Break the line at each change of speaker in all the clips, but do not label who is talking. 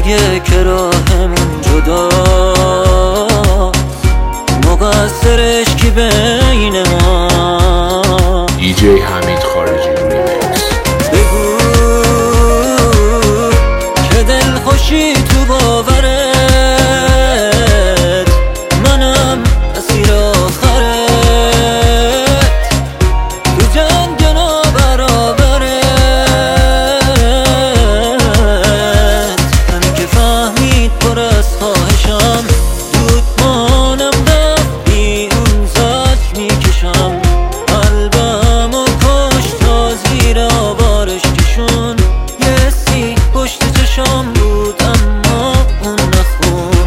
میگه که راهمون جدا، مقصرش کی بین ما؟
دیجی حمید خارجی ریمیکس.
بگو که دل خوشی تو باورت، منم اسیر آخرت، تو جنگ نابرابرت. همین که فهمید پر از خواهشم، دود مانم بی اون زج میکشم، قلبم و کش تا زیر آوارش کشون. یه سی پشت چشم بود اما اون نخون.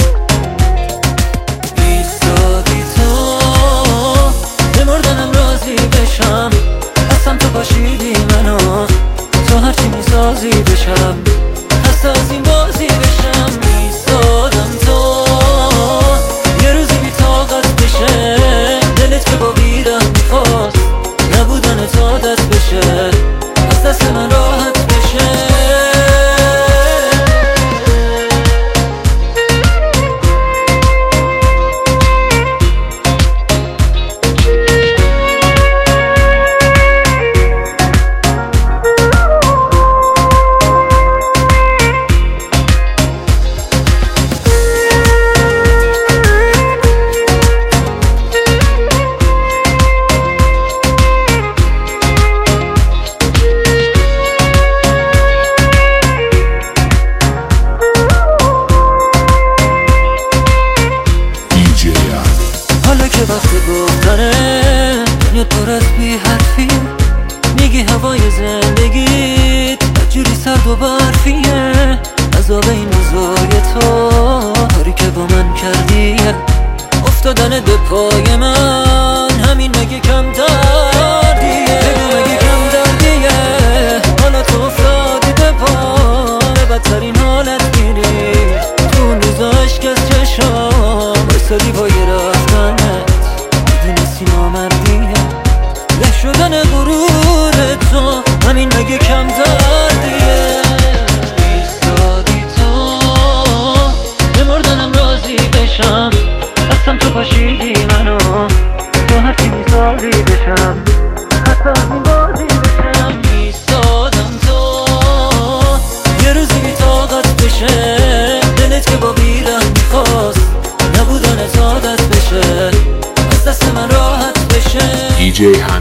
ایستادی تا به مردنم راضی بشم، اصلا تو پاشیدی منو، تو هرچی میسازی بشم، خسته از این بازی بشم. ایستادم تا یه روزی بی طاقت بشه، دلت که با بیرم میخواست نبودن تا دست بشه، از دست من راحت بشه. حالا که وقت گفتنه، دنیا پر از بی حرفیه، میگی هوای زندگیت جوری سرد و برفیه، عذاب این روزای تو کاری که با من کردیه، افتادن به پای من همین مگه کم دردیه؟ بگو مگه کم دردیه؟ حالا تو افتادی به پا، به بدترین حالت میری، تو اون روزا عشق از چشام بایستادی با یه رفتنت، میدونستی نامردیه، له شدن غرور تو همین مگه کم دردیه؟ ایستادی تا به مردنم راضی بشم، اصلا تو پاشیدی منو، تو هرچی میسازی بشم، حتی از این بازی بشم. ایستادم تا یه روزی بی طاقت بشه، دلت که با بیرم میخواست نبودن تا دست بشه، از دست من راحت بشه.
دیجی